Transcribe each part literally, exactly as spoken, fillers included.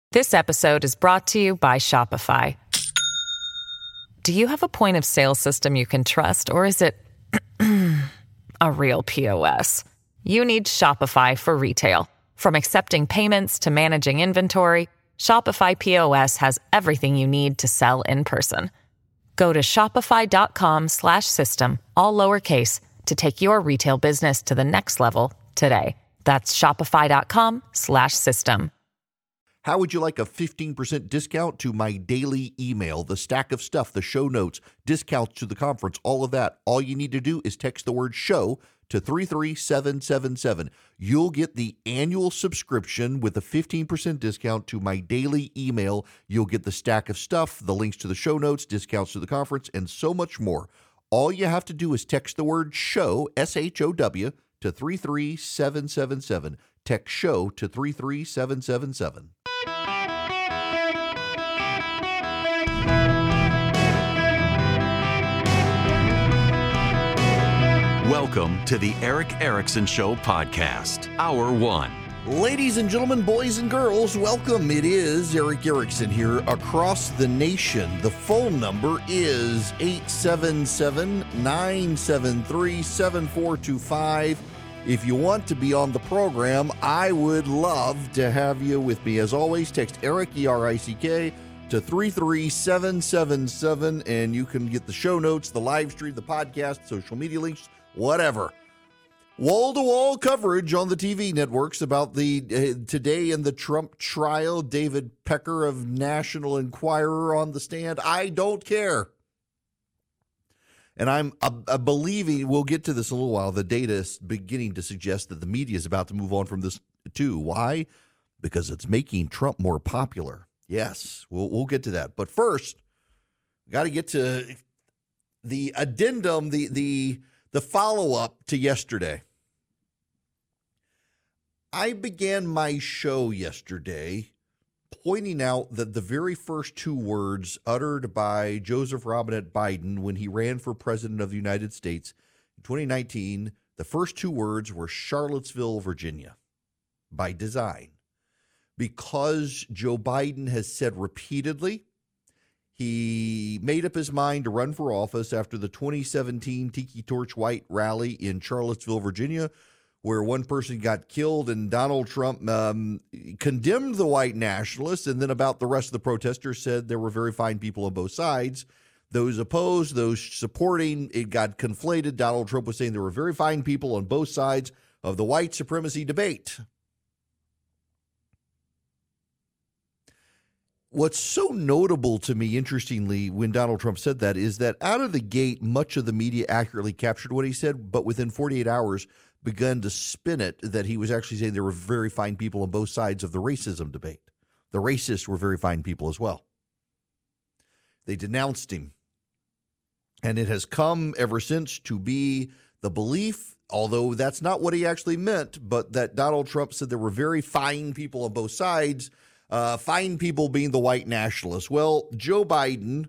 This episode is brought to you by Shopify. Do you have a point of sale system you can trust, or is it a real P O S? You need Shopify for retail. From accepting payments to managing inventory, Shopify P O S has everything you need to sell in person. Go to shopify.com slash system, all lowercase, to take your retail business to the next level today. That's shopify.com slash system. How would you like a fifteen percent discount to my daily email, the stack of stuff, the show notes, discounts to the conference, all of that? All you need to do is text the word show to three three seven seven seven. You'll get the annual subscription with a fifteen percent discount to my daily email. You'll get the stack of stuff, the links to the show notes, discounts to the conference, and so much more. All you have to do is text the word show, S H O W, to three three seven seven seven. Text show to three three seven seven seven. Welcome to the Erick Erickson Show podcast, Hour One. Ladies and gentlemen, boys and girls, welcome. It is Erick Erickson here across the nation. The phone number is eight seven seven, nine seven three, seven four two five. If you want to be on the program, I would love to have you with me. As always, text Erick, E R I C K, to three three seven seven seven, and you can get the show notes, the live stream, the podcast, social media links, whatever. Wall-to-wall coverage on the T V networks about the uh, today in the Trump trial. David Pecker of National Enquirer on the stand. I don't care. And I'm uh, uh, believing, we'll get to this in a little while, the data is beginning to suggest that the media is about to move on from this too. Why? Because it's making Trump more popular. Yes, we'll, we'll get to that. But first, got to get to the addendum, the the the follow-up to yesterday. I began my show yesterday pointing out that the very first two words uttered by Joseph Robinette Biden when he ran for president of the United States in twenty nineteen, the first two words were Charlottesville, Virginia, by design. Because Joe Biden has said repeatedly he made up his mind to run for office after the twenty seventeen Tiki Torch White rally in Charlottesville, Virginia, where one person got killed, and Donald Trump um, condemned the white nationalists, and then about the rest of the protesters said there were very fine people on both sides. Those opposed, those supporting, it got conflated. Donald Trump was saying there were very fine people on both sides of the white supremacy debate. What's so notable to me, interestingly, when Donald Trump said that, is that out of the gate, much of the media accurately captured what he said, but within forty-eight hours begun to spin it that he was actually saying there were very fine people on both sides of the racism debate. The racists were very fine people as well. They denounced him. And it has come ever since to be the belief, although that's not what he actually meant, but that Donald Trump said there were very fine people on both sides, uh, fine people being the white nationalists. Well, Joe Biden,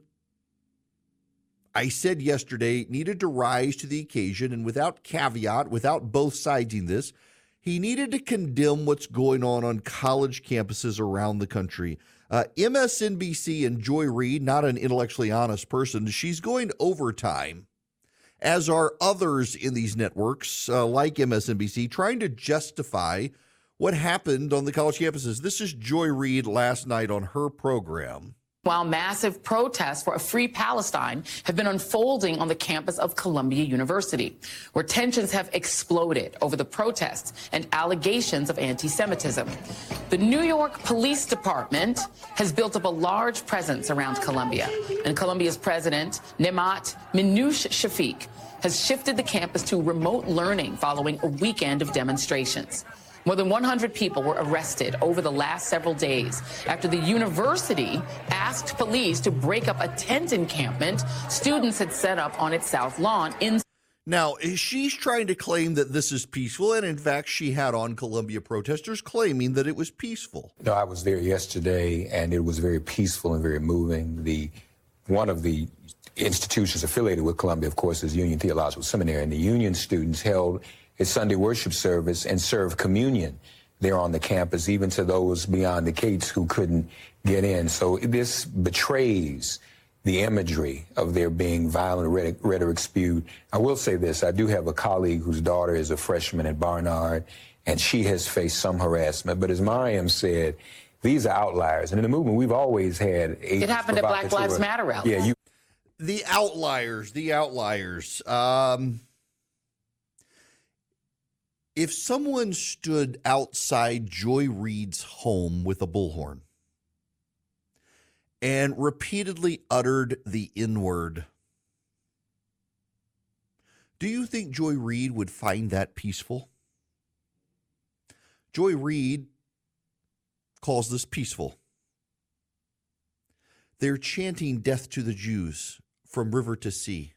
I said yesterday, needed to rise to the occasion, and without caveat, without both siding this, he needed to condemn what's going on on college campuses around the country. Uh, M S N B C and Joy Reid, not an intellectually honest person, she's going overtime, as are others in these networks uh, like M S N B C, trying to justify what happened on the college campuses. This is Joy Reid last night on her program. While massive protests for a free Palestine have been unfolding on the campus of Columbia University, where tensions have exploded over the protests and allegations of anti-Semitism. The New York Police Department has built up a large presence around Columbia, and Columbia's president, Nemat Minouche Shafik, has shifted the campus to remote learning following a weekend of demonstrations. More than one hundred people were arrested over the last several days after the university asked police to break up a tent encampment students had set up on its south lawn. In Now, she's trying to claim that this is peaceful, and in fact, she had on Columbia protesters claiming that it was peaceful. No, I was there yesterday, and it was very peaceful and very moving. The one of the institutions affiliated with Columbia, of course, is Union Theological Seminary, and the Union students held a Sunday worship service and served communion there on the campus, even to those beyond the gates who couldn't get in. So this betrays the imagery of there being violent rhetoric, rhetoric spewed. I will say this, I do have a colleague whose daughter is a freshman at Barnard, and she has faced some harassment. But as Mariam said, these are outliers. And in the movement, we've always had agents. It happened at Black Lives Matter rally. Yeah, you. The outliers, the outliers. Um, if someone stood outside Joy Reid's home with a bullhorn and repeatedly uttered the N-word, do you think Joy Reid would find that peaceful? Joy Reid calls this peaceful. They're chanting death to the Jews from river to sea.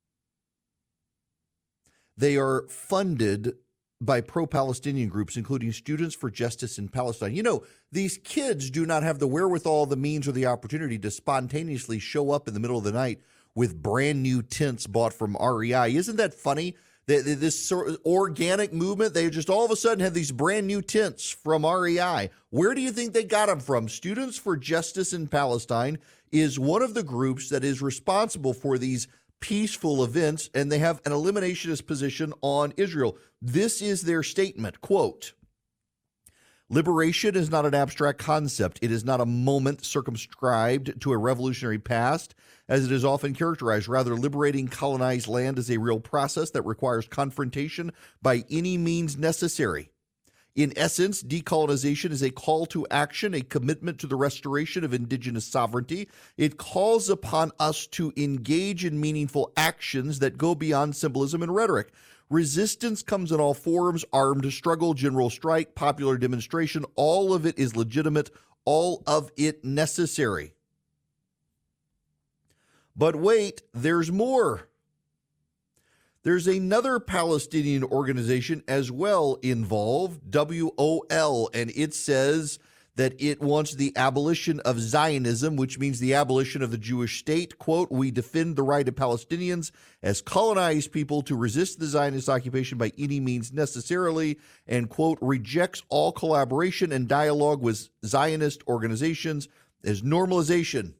They are funded by pro-Palestinian groups, including Students for Justice in Palestine. You know, these kids do not have the wherewithal, the means, or the opportunity to spontaneously show up in the middle of the night with brand new tents bought from R E I. Isn't that funny? This sort of organic movement, they just all of a sudden have these brand new tents from R E I. Where do you think they got them from? Students for Justice in Palestine is one of the groups that is responsible for these peaceful events, and they have an eliminationist position on Israel. This is their statement, quote, "Liberation is not an abstract concept. It is not a moment circumscribed to a revolutionary past, as it is often characterized. Rather, liberating colonized land is a real process that requires confrontation by any means necessary. In essence, decolonization is a call to action, a commitment to the restoration of indigenous sovereignty. It calls upon us to engage in meaningful actions that go beyond symbolism and rhetoric. Resistance comes in all forms: armed struggle, general strike, popular demonstration. All of it is legitimate, all of it necessary. But wait, there's more. There's another Palestinian organization as well involved, W O L, and it says that it wants the abolition of Zionism, which means the abolition of the Jewish state. Quote, "We defend the right of Palestinians as colonized people to resist the Zionist occupation by any means necessarily," and, quote, "rejects all collaboration and dialogue with Zionist organizations as normalization."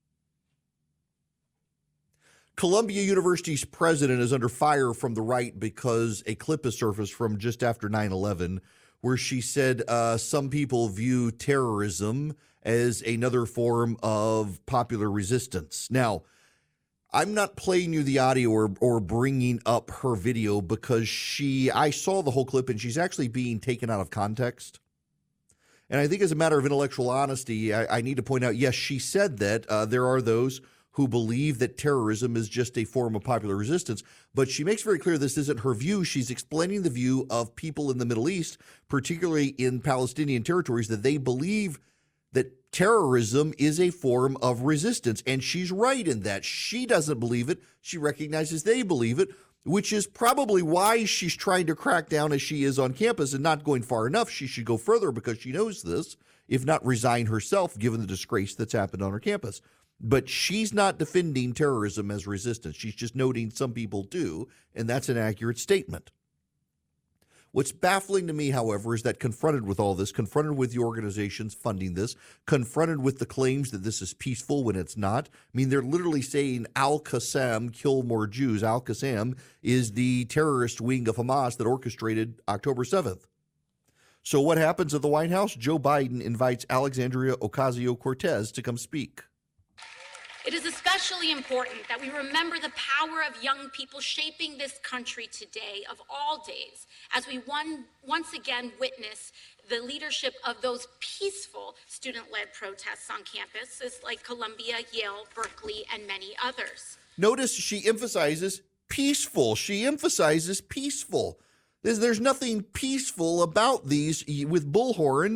Columbia University's president is under fire from the right because a clip has surfaced from just after nine eleven where she said uh, some people view terrorism as another form of popular resistance. Now, I'm not playing you the audio or, or bringing up her video because she, I saw the whole clip and she's actually being taken out of context. And I think as a matter of intellectual honesty, I, I need to point out, yes, she said that uh, there are those who believe that terrorism is just a form of popular resistance. But she makes very clear this isn't her view. She's explaining the view of people in the Middle East, particularly in Palestinian territories, that they believe that terrorism is a form of resistance. And she's right in that. She doesn't believe it. She recognizes they believe it, which is probably why she's trying to crack down as she is on campus and not going far enough. She should go further because she knows this, if not resign herself, given the disgrace that's happened on her campus. But she's not defending terrorism as resistance. She's just noting some people do, and that's an accurate statement. What's baffling to me, however, is that confronted with all this, confronted with the organizations funding this, confronted with the claims that this is peaceful when it's not. I mean, they're literally saying Al-Qassam, kill more Jews. Al-Qassam is the terrorist wing of Hamas that orchestrated October seventh. So what happens at the White House? Joe Biden invites Alexandria Ocasio-Cortez to come speak. It is especially important that we remember the power of young people shaping this country today, of all days, as we one, once again witness the leadership of those peaceful student-led protests on campuses like Columbia, Yale, Berkeley, and many others. Notice she emphasizes peaceful. She emphasizes peaceful. There's, there's nothing peaceful about these with bullhorns,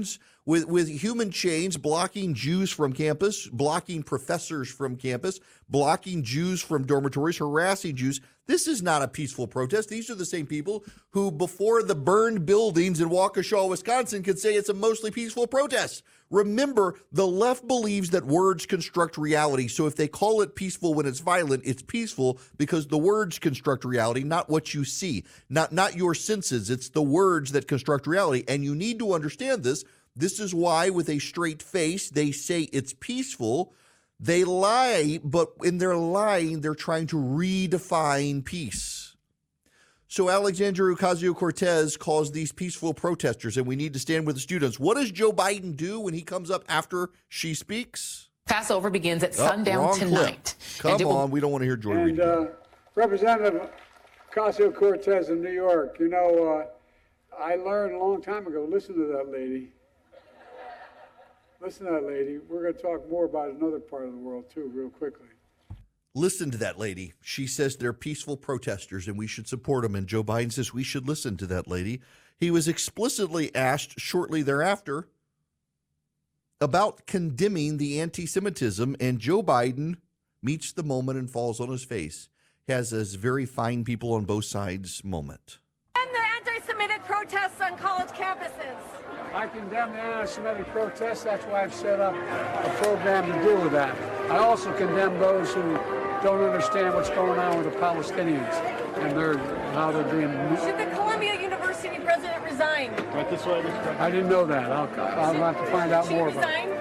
with, with human chains blocking Jews from campus, blocking professors from campus, blocking Jews from dormitories, harassing Jews. This is not a peaceful protest. These are the same people who, before the burned buildings in Waukesha, Wisconsin, could say it's a mostly peaceful protest. Remember, the left believes that words construct reality. So if they call it peaceful when it's violent, it's peaceful because the words construct reality, not what you see, not, not your senses. It's the words that construct reality. And you need to understand this. This is why, with a straight face, they say it's peaceful. They lie, but in their lying, they're trying to redefine peace. So Alexandria Ocasio-Cortez calls these peaceful protesters, and we need to stand with the students. What does Joe Biden do when he comes up after she speaks? Passover begins at Oh, sundown wrong tonight. clip. Come will- on, we don't want to hear Joy And read it. uh, Representative Ocasio-Cortez in New York, you know, uh, I learned a long time ago, listen to that lady. Listen to that lady. We're going to talk more about another part of the world, too, real quickly. Listen to that lady. She says they're peaceful protesters and we should support them. And Joe Biden says we should listen to that lady. He was explicitly asked shortly thereafter about condemning the anti-Semitism, and Joe Biden meets the moment and falls on his face. He has this very fine people on both sides moment. And the anti-Semitic protests on college campuses. I condemn the anti-Semitic protests. That's why I've set up a program to deal with that. I also condemn those who don't understand what's going on with the Palestinians and their, how they're being... Should the Columbia University president resign? Right this way, Mister President. I didn't know that. I'll, I'll have to find out Should more he about it. resign?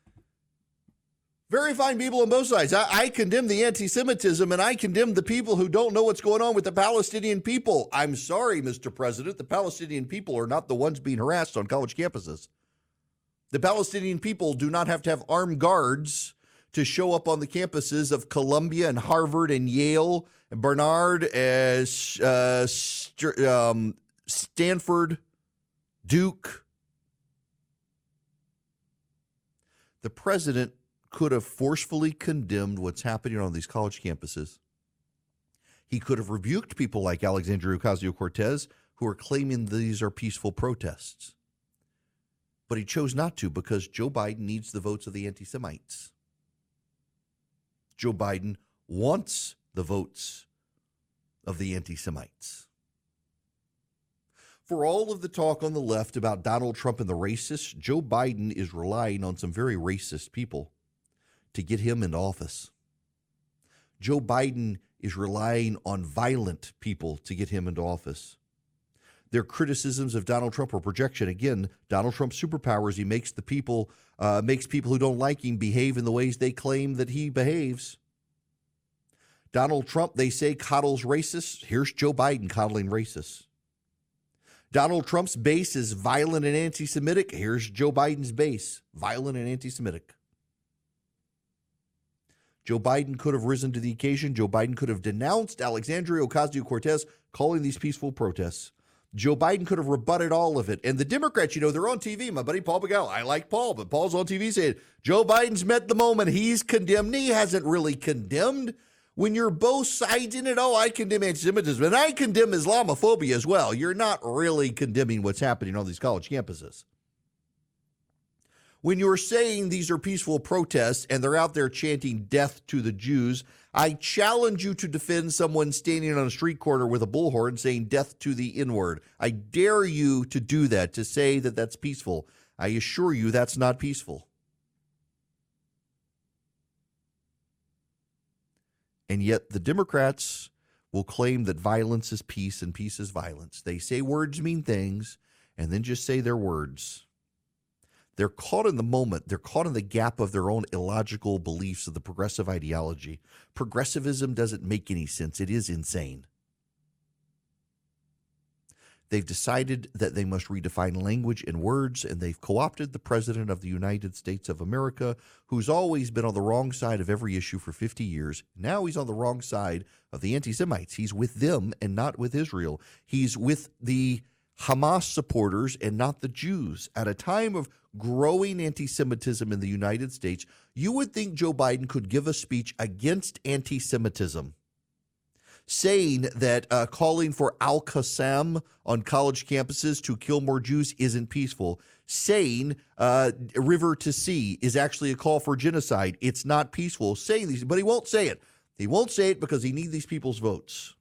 Very fine people on both sides. I, I condemn the anti-Semitism, and I condemn the people who don't know what's going on with the Palestinian people. I'm sorry, Mister President. The Palestinian people are not the ones being harassed on college campuses. The Palestinian people do not have to have armed guards to show up on the campuses of Columbia and Harvard and Yale and Barnard, as uh, St- um, Stanford, Duke. The president could have forcefully condemned what's happening on these college campuses. He could have rebuked people like Alexandria Ocasio-Cortez who are claiming these are peaceful protests. But he chose not to because Joe Biden needs the votes of the anti-Semites. Joe Biden wants the votes of the anti-Semites. For all of the talk on the left about Donald Trump and the racists, Joe Biden is relying on some very racist people to get him into office. Joe Biden is relying on violent people to get him into office. Their criticisms of Donald Trump are projection. Again, Donald Trump's superpowers, he makes the people, uh, makes people who don't like him behave in the ways they claim that he behaves. Donald Trump, they say, coddles racists. Here's Joe Biden coddling racists. Donald Trump's base is violent and anti-Semitic. Here's Joe Biden's base, violent and anti-Semitic. Joe Biden could have risen to the occasion. Joe Biden could have denounced Alexandria Ocasio-Cortez calling these peaceful protests. Joe Biden could have rebutted all of it. And the Democrats, you know, they're on T V. My buddy Paul Begala, I like Paul, but Paul's on T V saying, Joe Biden's met the moment. He's condemned. He hasn't really condemned. When you're both sides in it, oh, I condemn anti-Semitism, and I condemn Islamophobia as well. You're not really condemning what's happening on these college campuses. When you're saying these are peaceful protests and they're out there chanting death to the Jews, I challenge you to defend someone standing on a street corner with a bullhorn saying death to the N-word. I dare you to do that, to say that that's peaceful. I assure you that's not peaceful. And yet the Democrats will claim that violence is peace and peace is violence. They say words mean things and then just say their words. They're caught in the moment. They're caught in the gap of their own illogical beliefs of the progressive ideology. Progressivism doesn't make any sense. It is insane. They've decided that they must redefine language and words, and they've co-opted the President of the United States of America, who's always been on the wrong side of every issue for fifty years. Now he's on the wrong side of the anti-Semites. He's with them and not with Israel. He's with the Hamas supporters and not the Jews. At a time of growing anti-Semitism in the United States, you would think Joe Biden could give a speech against anti-Semitism, saying that uh, calling for Al-Qassam on college campuses to kill more Jews isn't peaceful, saying uh, river to sea is actually a call for genocide. It's not peaceful, saying these, but he won't say it. He won't say it because he needs these people's votes.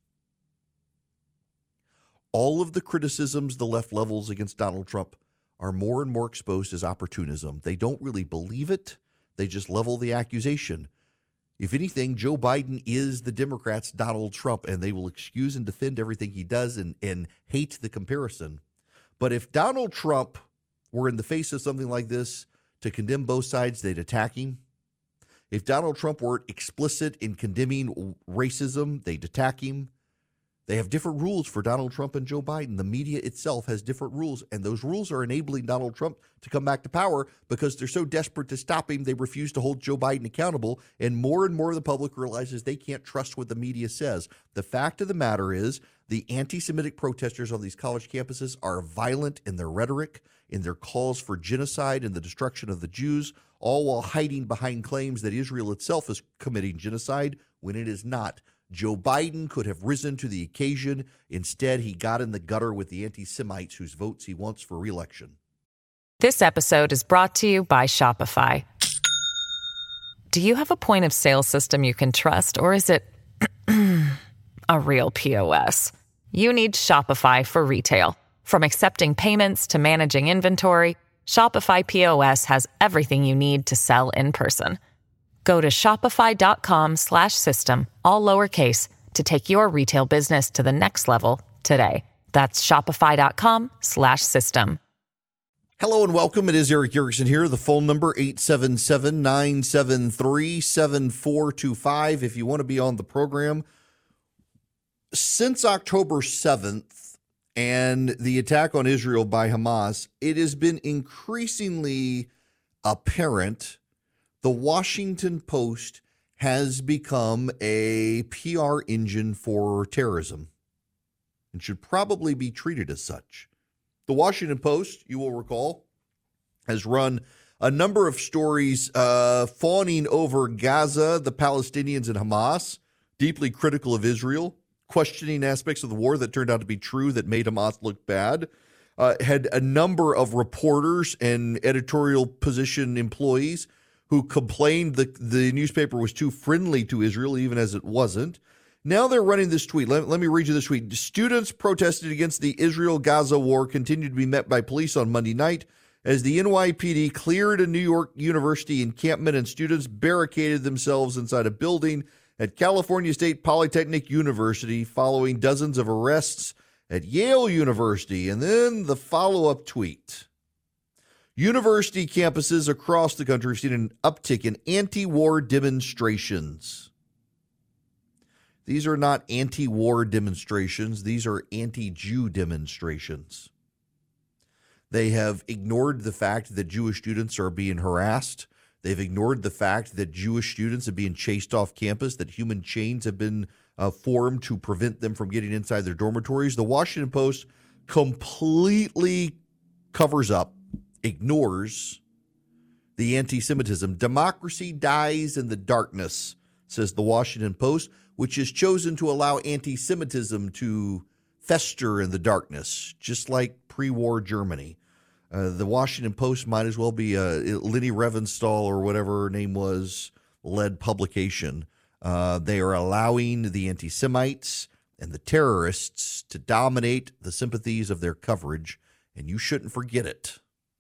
All of the criticisms the left levels against Donald Trump are more and more exposed as opportunism. They don't really believe it. They just level the accusation. If anything, Joe Biden is the Democrats' Donald Trump, and they will excuse and defend everything he does and, and hate the comparison. But if Donald Trump were in the face of something like this to condemn both sides, they'd attack him. If Donald Trump were explicit in condemning racism, they'd attack him. They have different rules for Donald Trump and Joe Biden. The media itself has different rules, and those rules are enabling Donald Trump to come back to power because they're so desperate to stop him, they refuse to hold Joe Biden accountable, and more and more of the public realizes they can't trust what the media says. The fact of the matter is the anti-Semitic protesters on these college campuses are violent in their rhetoric, in their calls for genocide and the destruction of the Jews, all while hiding behind claims that Israel itself is committing genocide when it is not. Joe Biden could have risen to the occasion. Instead, he got in the gutter with the anti-Semites whose votes he wants for re-election. This episode is brought to you by Shopify. Do you have a point of sale system you can trust, or is it a real P O S? You need Shopify for retail. From accepting payments to managing inventory, Shopify P O S has everything you need to sell in person. Go to shopify.com slash system, all lowercase, to take your retail business to the next level today. That's shopify.com slash system. Hello and welcome. It is Eric Erickson here. The phone number, eight seven seven, nine seven three, seven four two five. If you want to be on the program. Since October seventh and the attack on Israel by Hamas, it has been increasingly apparent the Washington Post has become a P R engine for terrorism and should probably be treated as such. The Washington Post, you will recall, has run a number of stories uh, fawning over Gaza, the Palestinians, and Hamas, deeply critical of Israel, questioning aspects of the war that turned out to be true that made Hamas look bad. Uh, had a number of reporters and editorial position employees who complained that the newspaper was too friendly to Israel, even as it wasn't. Now they're running this tweet. Let, let me read you this tweet. Students protested against the Israel-Gaza war continued to be met by police on Monday night as the N Y P D cleared a New York University encampment and students barricaded themselves inside a building at California State Polytechnic University following dozens of arrests at Yale University. And then the follow-up tweet. University campuses across the country have seen an uptick in anti-war demonstrations. These are not anti-war demonstrations. These are anti-Jew demonstrations. They have ignored the fact that Jewish students are being harassed. They've ignored the fact that Jewish students are being chased off campus, that human chains have been uh, formed to prevent them from getting inside their dormitories. The Washington Post completely covers up, ignores the anti-Semitism. Democracy dies in the darkness, says the Washington Post, which has chosen to allow anti-Semitism to fester in the darkness, just like pre-war Germany. Uh, the Washington Post might as well be a Lenny Revenstall or whatever her name was led publication. Uh, they are allowing the anti-Semites and the terrorists to dominate the sympathies of their coverage, and you shouldn't forget it.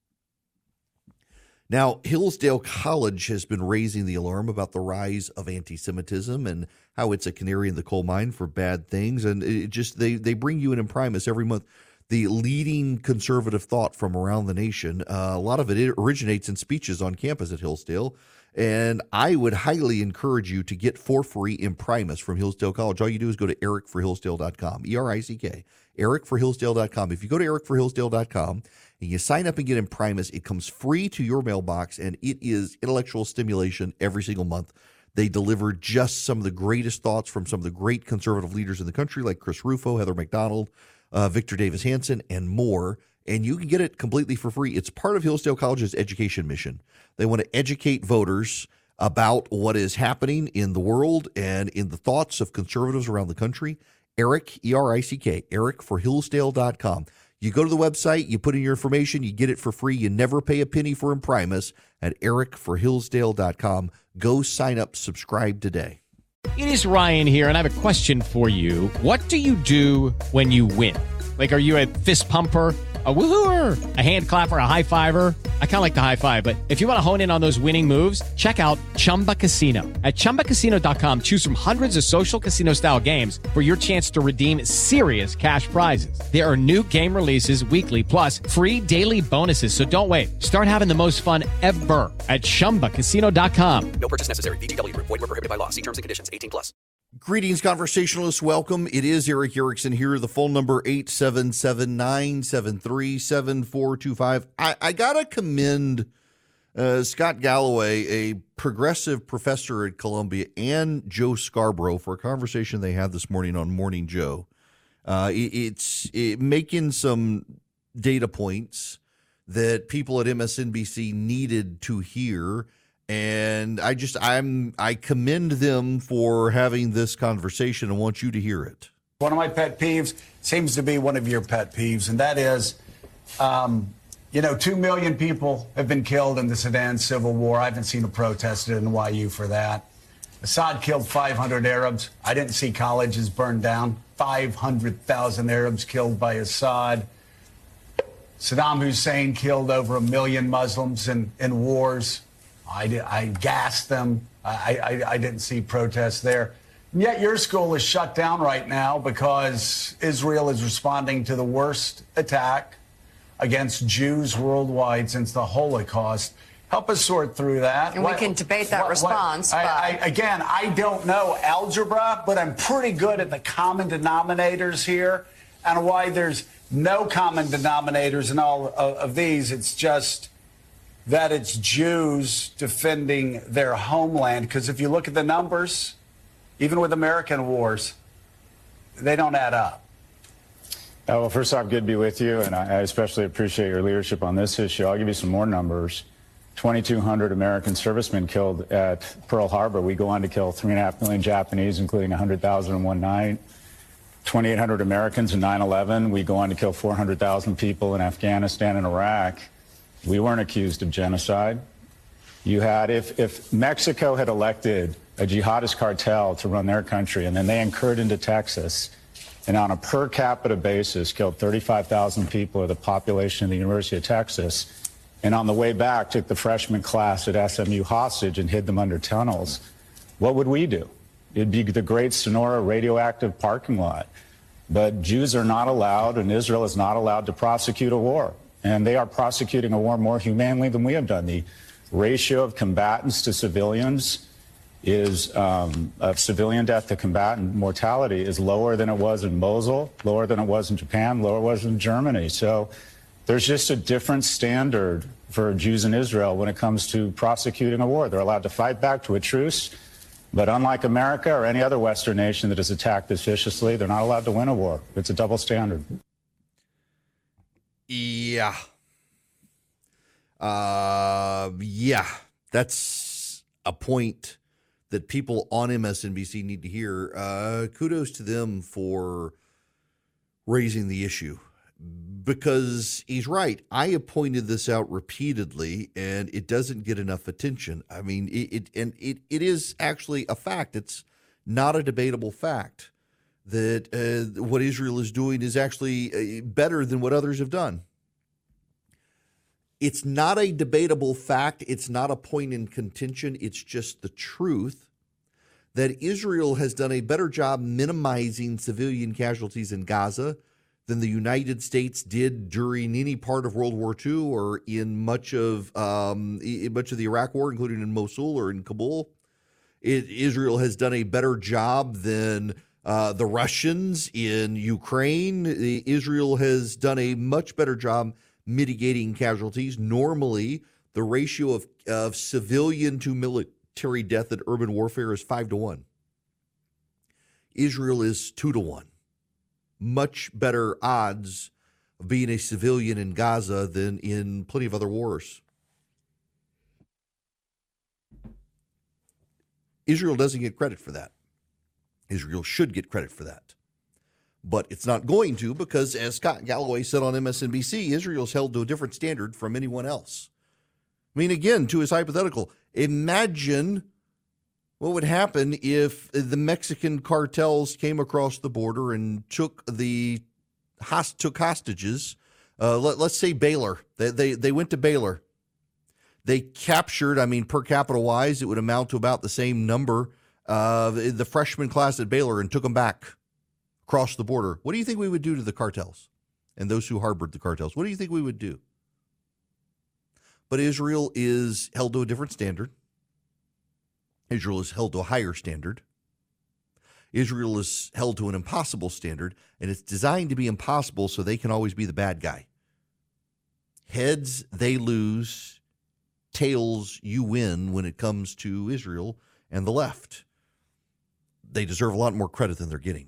Now, Hillsdale College has been raising the alarm about the rise of anti-Semitism and how it's a canary in the coal mine for bad things. And it just they they bring you in Imprimis every month the leading conservative thought from around the nation. Uh, a lot of it originates in speeches on campus at Hillsdale. And I would highly encourage you to get for free Imprimis from Hillsdale College. All you do is go to eric for hillsdale dot com, E R I C K, eric for hillsdale dot com. If you go to eric for hillsdale dot com and you sign up and get Imprimis, it comes free to your mailbox, and it is intellectual stimulation every single month. They deliver just some of the greatest thoughts from some of the great conservative leaders in the country, like Chris Rufo, Heather McDonald, uh, Victor Davis Hanson, and more. And you can get it completely for free. It's part of Hillsdale College's education mission. They want to educate voters about what is happening in the world and in the thoughts of conservatives around the country. Eric, E R I C K, eric for hillsdale dot com. You go to the website, you put in your information, you get it for free. You never pay a penny for Imprimis at eric for hillsdale dot com. Go sign up, subscribe today. It is Ryan here, and I have a question for you. What do you do when you win? Like, are you a fist pumper, a woohooer, a hand clapper, a high fiver? I kind of like the high five, but if you want to hone in on those winning moves, check out Chumba Casino. At chumba casino dot com, choose from hundreds of social casino style games for your chance to redeem serious cash prizes. There are new game releases weekly, plus free daily bonuses. So don't wait. Start having the most fun ever at chumba casino dot com. No purchase necessary. V G W Group. Void where prohibited by law. See terms and conditions. eighteen plus. Greetings, conversationalists. Welcome. It is Eric Erickson here. The phone number eight seven seven, nine seven three, seven four two five. I, I got to commend uh, Scott Galloway, a progressive professor at Columbia, and Joe Scarborough for a conversation they had this morning on Morning Joe. Uh, it, it's it, making some data points that people at M S N B C needed to hear. And I just, I'm, I commend them for having this conversation and want you to hear it. One of my pet peeves seems to be one of your pet peeves, and that is, um, you know, two million people have been killed in the Sudan civil war. I haven't seen a protest at N Y U for that. Assad killed five hundred Arabs. I didn't see colleges burned down. five hundred thousand Arabs killed by Assad. Saddam Hussein killed over a million Muslims in, in wars. I, did, I gassed them. I, I, I didn't see protests there. And yet your school is shut down right now because Israel is responding to the worst attack against Jews worldwide since the Holocaust. Help us sort through that. And what, we can debate that what, response. What, I, I, again, I don't know algebra, but I'm pretty good at the common denominators here and why there's no common denominators in all of, of these. It's just that it's Jews defending their homeland. Because if you look at the numbers, even with American wars, they don't add up. Uh, well, first off, good to be with you, and I, I especially appreciate your leadership on this issue. I'll give you some more numbers. twenty-two hundred American servicemen killed at Pearl Harbor. We go on to kill three point five million Japanese, including one hundred thousand in one night. twenty-eight hundred Americans in nine eleven. We go on to kill four hundred thousand people in Afghanistan and Iraq. We weren't accused of genocide. You had, if, if Mexico had elected a jihadist cartel to run their country, and then they incurred into Texas, and on a per capita basis killed thirty-five thousand people, or the population of the University of Texas, and on the way back took the freshman class at S M U hostage and hid them under tunnels, what would we do? It'd be the great Sonora radioactive parking lot. But Jews are not allowed, and Israel is not allowed to prosecute a war. And they are prosecuting a war more humanely than we have done. The ratio of combatants to civilians is, um, of civilian death to combatant mortality is lower than it was in Mosul, lower than it was in Japan, lower than it was in Germany. So there's just a different standard for Jews in Israel when it comes to prosecuting a war. They're allowed to fight back to a truce, but unlike America or any other Western nation that has attacked this viciously, they're not allowed to win a war. It's a double standard. Yeah. Uh, yeah. That's a point that people on M S N B C need to hear. Uh, kudos to them for raising the issue, because he's right. I have pointed this out repeatedly, and it doesn't get enough attention. I mean, it, it and it, it is actually a fact. It's not a debatable fact that uh, what Israel is doing is actually uh, better than what others have done. It's not a debatable fact. It's not a point in contention. It's just the truth that Israel has done a better job minimizing civilian casualties in Gaza than the United States did during any part of World War Two or in much of um, in much of the Iraq War, including in Mosul or in Kabul. It, Israel has done a better job than uh, the Russians in Ukraine. Israel has done a much better job mitigating casualties. Normally, the ratio of, of civilian to military death in urban warfare is five to one. Israel is two to one. Much better odds of being a civilian in Gaza than in plenty of other wars. Israel doesn't get credit for that. Israel should get credit for that. But it's not going to because, as Scott Galloway said on M S N B C, Israel's held to a different standard from anyone else. I mean, again, to his hypothetical, imagine what would happen if the Mexican cartels came across the border and took the host, took hostages. Uh, let, let's say Baylor. They, they they went to Baylor. They captured, I mean, per capita wise, it would amount to about the same number of uh, the freshman class at Baylor and took them back across the border. What do you think we would do to the cartels and those who harbored the cartels? What do you think we would do? But Israel is held to a different standard. Israel is held to a higher standard. Israel is held to an impossible standard, and it's designed to be impossible so they can always be the bad guy. Heads, they lose. Tails, you win when it comes to Israel and the left. They deserve a lot more credit than they're getting.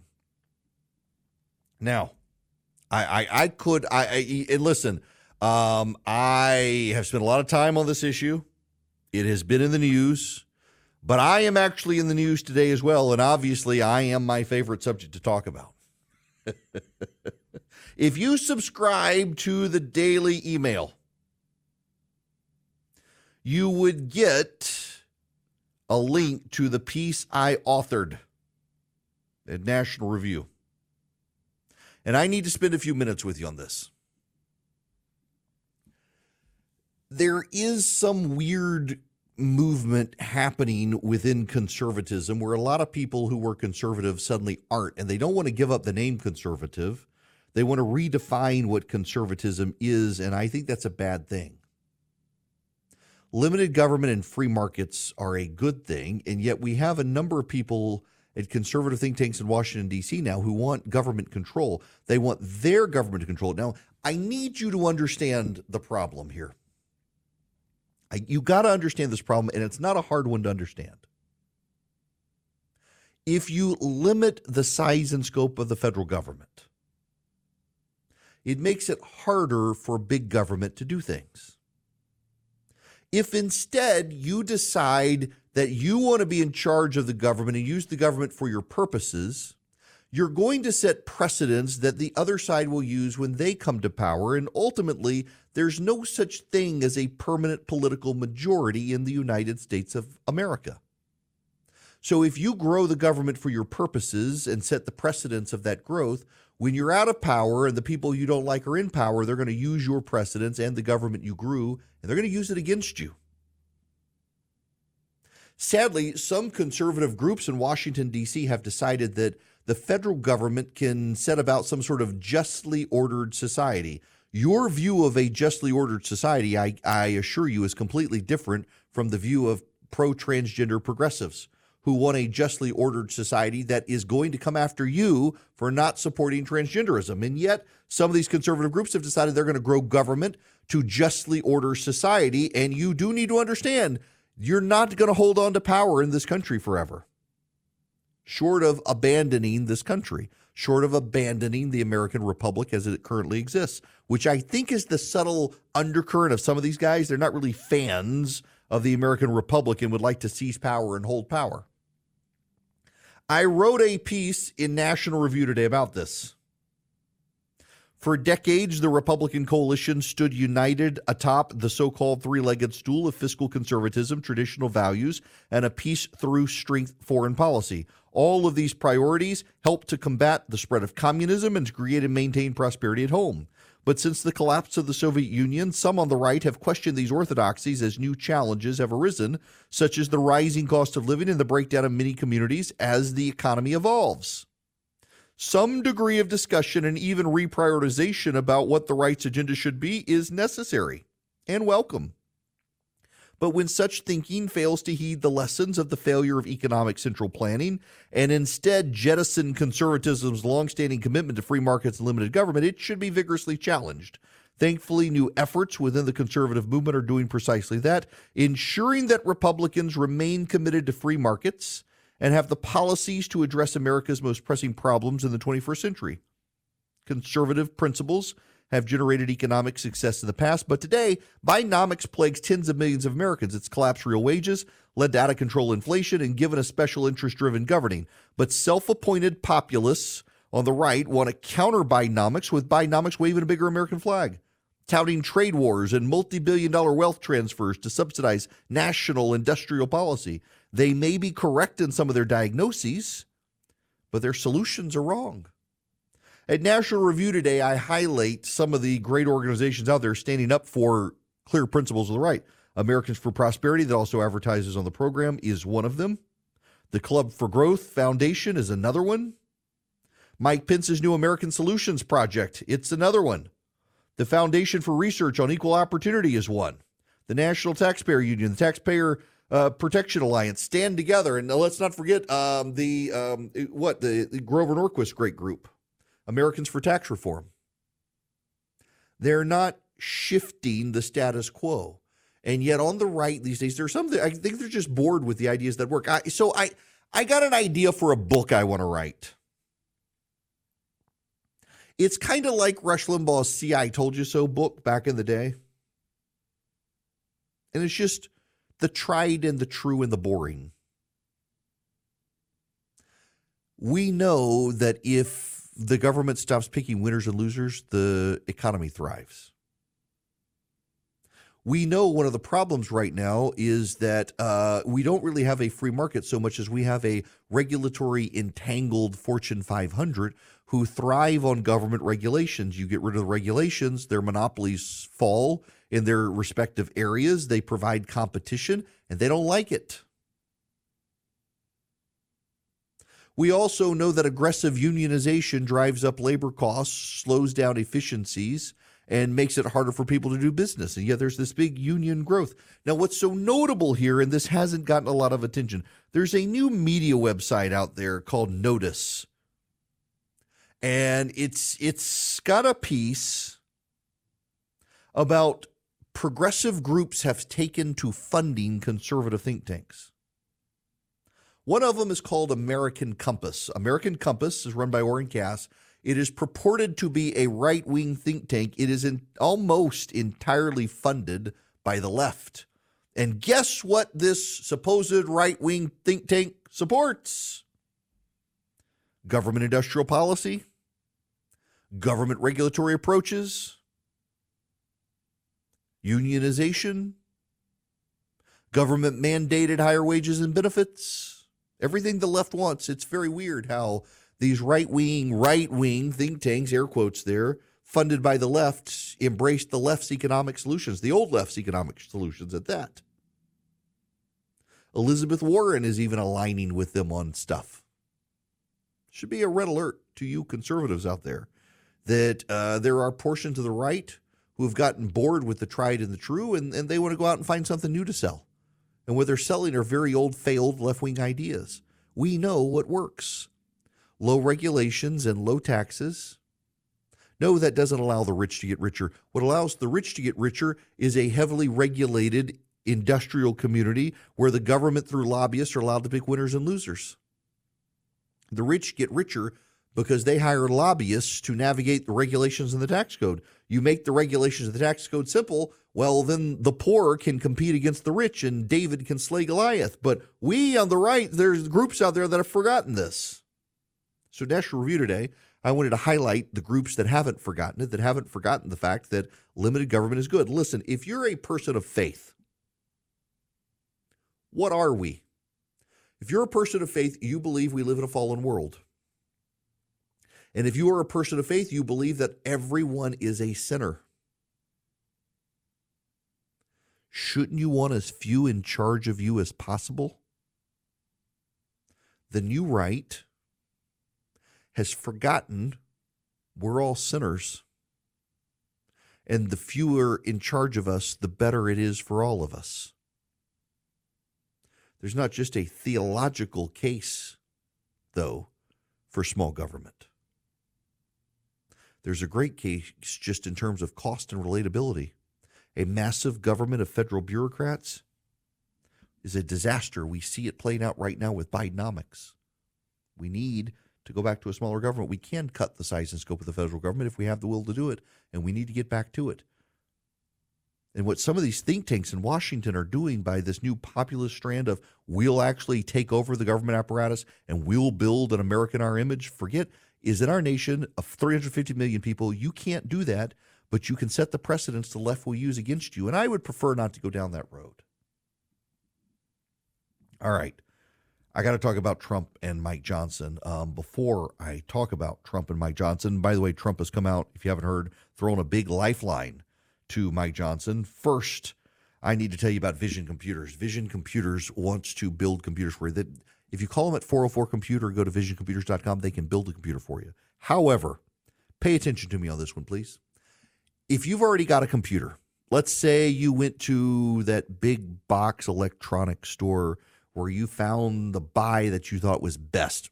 Now, I I, I could, I, I and listen, um, I have spent a lot of time on this issue. It has been in the news, but I am actually in the news today as well, and obviously I am my favorite subject to talk about. If you subscribe to the daily email, you would get a link to the piece I authored at National Review. And I need to spend a few minutes with you on this. There is some weird movement happening within conservatism where a lot of people who were conservative suddenly aren't, and they don't want to give up the name conservative. They want to redefine what conservatism is, and I think that's a bad thing. Limited government and free markets are a good thing, and yet we have a number of people at conservative think tanks in Washington, D C now who want government control. They want their government to control it. Now, I need you to understand the problem here. I, you got to understand this problem, and it's not a hard one to understand. If you limit the size and scope of the federal government, it makes it harder for big government to do things. If instead you decide that you want to be in charge of the government and use the government for your purposes, you're going to set precedents that the other side will use when they come to power. And ultimately, there's no such thing as a permanent political majority in the United States of America. So if you grow the government for your purposes and set the precedents of that growth, when you're out of power and the people you don't like are in power, they're going to use your precedents and the government you grew, and they're going to use it against you. Sadly, some conservative groups in Washington, D C have decided that the federal government can set about some sort of justly ordered society. Your view of a justly ordered society, I, I assure you, is completely different from the view of pro-transgender progressives who want a justly ordered society that is going to come after you for not supporting transgenderism. And yet, some of these conservative groups have decided they're going to grow government to justly order society. And you do need to understand, you're not going to hold on to power in this country forever. Short of abandoning this country, short of abandoning the American Republic as it currently exists, which I think is the subtle undercurrent of some of these guys. They're not really fans of the American Republic and would like to seize power and hold power. I wrote a piece in National Review today about this. For decades, the Republican coalition stood united atop the so-called three-legged stool of fiscal conservatism, traditional values, and a peace-through-strength foreign policy. All of these priorities helped to combat the spread of communism and to create and maintain prosperity at home. But since the collapse of the Soviet Union, some on the right have questioned these orthodoxies as new challenges have arisen, such as the rising cost of living and the breakdown of many communities as the economy evolves. Some degree of discussion and even reprioritization about what the right's agenda should be is necessary and welcome. But when such thinking fails to heed the lessons of the failure of economic central planning and instead jettison conservatism's longstanding commitment to free markets and limited government, it should be vigorously challenged. Thankfully, new efforts within the conservative movement are doing precisely that, ensuring that Republicans remain committed to free markets and have the policies to address America's most pressing problems in the twenty-first century. Conservative principles have generated economic success in the past, but today, Bidenomics plagues tens of millions of Americans. It's collapsed real wages, led to out-of-control inflation, and given a special interest-driven governing. But self-appointed populists on the right want to counter Bidenomics with Bidenomics waving a bigger American flag, touting trade wars and multi-billion dollar wealth transfers to subsidize national industrial policy. They may be correct in some of their diagnoses, but their solutions are wrong. At National Review today, I highlight some of the great organizations out there standing up for clear principles of the right. Americans for Prosperity, that also advertises on the program, is one of them. The Club for Growth Foundation is another one. Mike Pence's New American Solutions Project, it's another one. The Foundation for Research on Equal Opportunity is one. The National Taxpayer Union, the Taxpayer uh, Protection Alliance stand together. And let's not forget um, the, um, what, the, the Grover Norquist great group. Americans for Tax Reform. They're not shifting the status quo. And yet on the right these days, there's something, I think they're just bored with the ideas that work. I, so I, I got an idea for a book I want to write. It's kind of like Rush Limbaugh's See, I Told You So book back in the day. And it's just the tried and the true and the boring. We know that if the government stops picking winners and losers, the economy thrives. We know one of the problems right now is that uh, we don't really have a free market so much as we have a regulatory entangled Fortune five hundred who thrive on government regulations. You get rid of the regulations, their monopolies fall in their respective areas. They provide competition, and they don't like it. We also know that aggressive unionization drives up labor costs, slows down efficiencies, and makes it harder for people to do business. And yet there's this big union growth. Now, what's so notable here, and this hasn't gotten a lot of attention, there's a new media website out there called Notice. And it's it's got a piece about progressive groups have taken to funding conservative think tanks. One of them is called American Compass. American Compass is run by Oren Cass. It is purported to be a right-wing think tank. It is in, almost entirely funded by the left. And guess what this supposed right-wing think tank supports? Government industrial policy, government regulatory approaches, unionization, government-mandated higher wages and benefits. Everything the left wants. It's very weird how these right-wing, right-wing think tanks, air quotes there, funded by the left, embraced the left's economic solutions, the old left's economic solutions at that. Elizabeth Warren is even aligning with them on stuff. Should be a red alert to you conservatives out there that uh, there are portions of the right who have gotten bored with the tried and the true, and, and they want to go out and find something new to sell. And what they're selling are very old, failed left-wing ideas. We know what works. Low regulations and low taxes. No, that doesn't allow the rich to get richer. What allows the rich to get richer is a heavily regulated industrial community where the government, through lobbyists, are allowed to pick winners and losers. The rich get richer because they hire lobbyists to navigate the regulations in the tax code. You make the regulations of the tax code simple, well, then the poor can compete against the rich and David can slay Goliath. But we on the right, there's groups out there that have forgotten this. So National Review today, I wanted to highlight the groups that haven't forgotten it, that haven't forgotten the fact that limited government is good. Listen, if you're a person of faith, what are we? If you're a person of faith, you believe we live in a fallen world. And if you are a person of faith, you believe that everyone is a sinner. Shouldn't you want as few in charge of you as possible? The new right has forgotten we're all sinners. And the fewer in charge of us, the better it is for all of us. There's not just a theological case, though, for small government. There's a great case just in terms of cost and relatability. A massive government of federal bureaucrats is a disaster. We see it playing out right now with Bidenomics. We need to go back to a smaller government. We can cut the size and scope of the federal government if we have the will to do it, and we need to get back to it. And what some of these think tanks in Washington are doing by this new populist strand of we'll actually take over the government apparatus and we'll build an American our image, forget, is in our nation of three hundred fifty million people, you can't do that, but you can set the precedents the left will use against you. And I would prefer not to go down that road. All right. I got to talk about Trump and Mike Johnson. Um, before I talk about Trump and Mike Johnson, by the way, Trump has come out, if you haven't heard, throwing a big lifeline to Mike Johnson. First, I need to tell you about Vision Computers. Vision Computers wants to build computers for you. That if you call them at four oh four computer, go to vision computers dot com, they can build a computer for you. However, pay attention to me on this one, please. If you've already got a computer, let's say you went to that big box electronics store where you found the buy that you thought was best.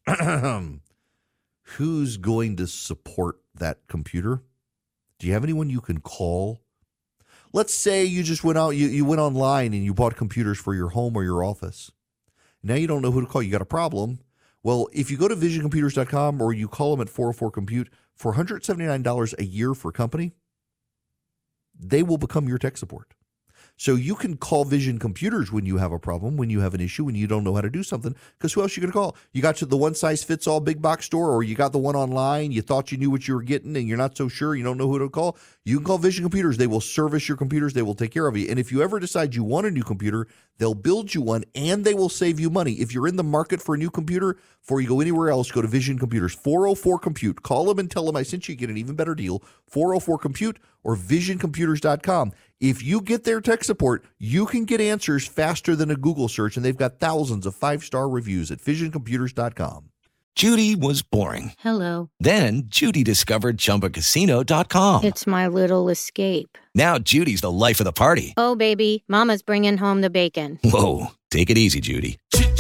Who's going to support that computer? Do you have anyone you can call? Let's say you just went out, you, you went online and you bought computers for your home or your office. Now you don't know who to call. You got a problem. Well, if you go to vision computers dot com or you call them at four oh four compute for one hundred seventy-nine dollars a year for a company, they will become your tech support. So you can call Vision Computers when you have a problem, when you have an issue, when you don't know how to do something, because who else are you going to call? You got to the one-size-fits-all big box store, or you got the one online, you thought you knew what you were getting, and you're not so sure, you don't know who to call. You can call Vision Computers. They will service your computers. They will take care of you. And if you ever decide you want a new computer, they'll build you one, and they will save you money. If you're in the market for a new computer, before you go anywhere else, go to Vision Computers, four oh four compute. Call them and tell them I sent you, get an even better deal, four oh four compute or vision computers dot com. If you get their tech support, you can get answers faster than a Google search, and they've got thousands of five-star reviews at vision computers dot com. Judy was boring. Hello. Then Judy discovered chumba casino dot com. It's my little escape. Now Judy's the life of the party. Oh, baby, mama's bringing home the bacon. Whoa, take it easy, Judy.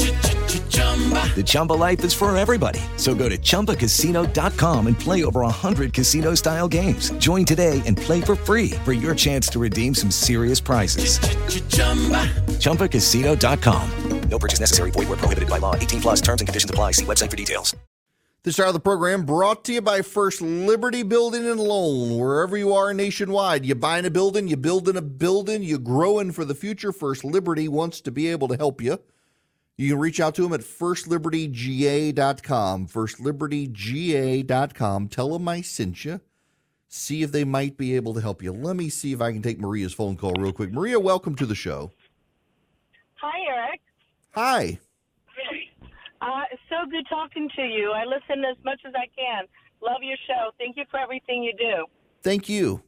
The Chumba life is for everybody. So go to chumba casino dot com and play over one hundred casino-style games. Join today and play for free for your chance to redeem some serious prizes. chumba casino dot com. No purchase necessary. Void where prohibited by law. eighteen plus terms and conditions apply. See website for details. This hour of the program brought to you by First Liberty Building and Loan. Wherever you are nationwide, you buying a building, you building a building, you growing for the future. First Liberty wants to be able to help you. You can reach out to them at first liberty g a dot com, first liberty g a dot com. Tell them I sent you. See if they might be able to help you. Let me see if I can take Maria's phone call real quick. Maria, welcome to the show. Hi, Eric. Hi. Uh, it's so good talking to you. I listen as much as I can. Love your show. Thank you for everything you do. Thank you.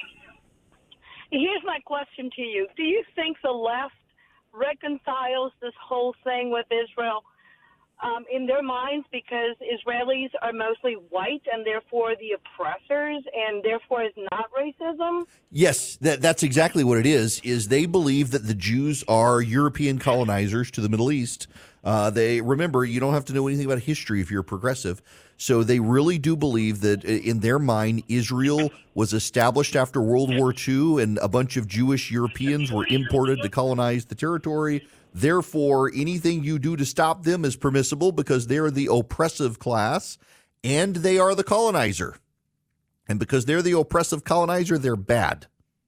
Here's my question to you. Do you think the left reconciles this whole thing with Israel um, in their minds because Israelis are mostly white and therefore the oppressors and therefore it's not racism? Yes, that, that's exactly what it is, is they believe that the Jews are European colonizers to the Middle East. Uh, they remember, you don't have to know anything about history if you're progressive. So they really do believe that in their mind, Israel was established after World War Two and a bunch of Jewish Europeans were imported to colonize the territory. Therefore, anything you do to stop them is permissible because they're the oppressive class and they are the colonizer. And because they're the oppressive colonizer, they're bad.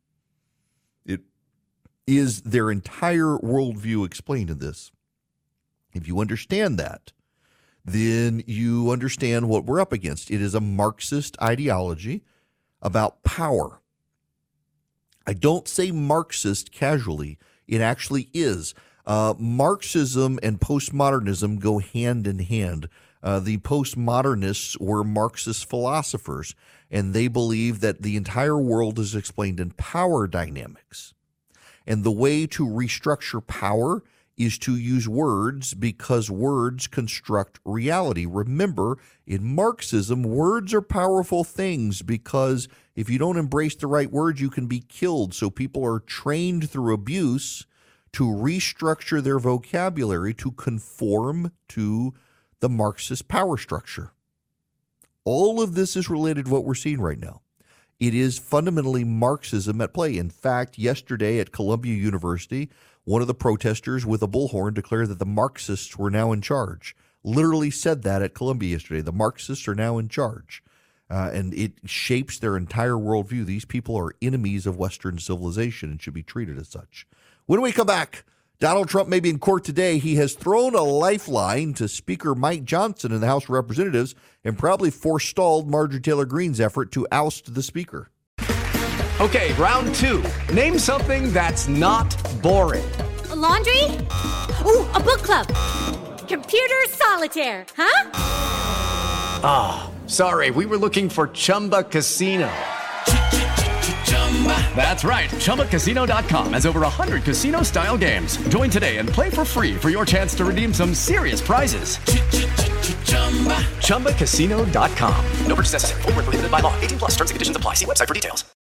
It is their entire worldview explained in this. If you understand that, then you understand what we're up against. It is a Marxist ideology about power. I don't say Marxist casually. It actually is. Uh, Marxism and postmodernism go hand in hand. Uh, the postmodernists were Marxist philosophers, and they believe that the entire world is explained in power dynamics. And the way to restructure power is to use words because words construct reality. Remember, in Marxism, words are powerful things because if you don't embrace the right words, you can be killed. So people are trained through abuse to restructure their vocabulary to conform to the Marxist power structure. All of this is related to what we're seeing right now. It is fundamentally Marxism at play. In fact, yesterday at Columbia University, one of the protesters with a bullhorn declared that the Marxists were now in charge. literally said that at Columbia yesterday. The Marxists are now in charge, uh, and it shapes their entire worldview. These people are enemies of Western civilization and should be treated as such. When we come back, Donald Trump may be in court today. He has thrown a lifeline to Speaker Mike Johnson in the House of Representatives and probably forestalled Marjorie Taylor Greene's effort to oust the speaker. Okay, round two. Name something that's not boring. A laundry? Ooh, a book club. Computer solitaire, huh? Ah, oh, sorry, we were looking for Chumba Casino. That's right. Chumba Casino dot com has over one hundred casino-style games. Join today and play for free for your chance to redeem some serious prizes. Chumba Casino dot com. No purchase necessary. Void where prohibited by law. eighteen plus terms and conditions apply. See website for details.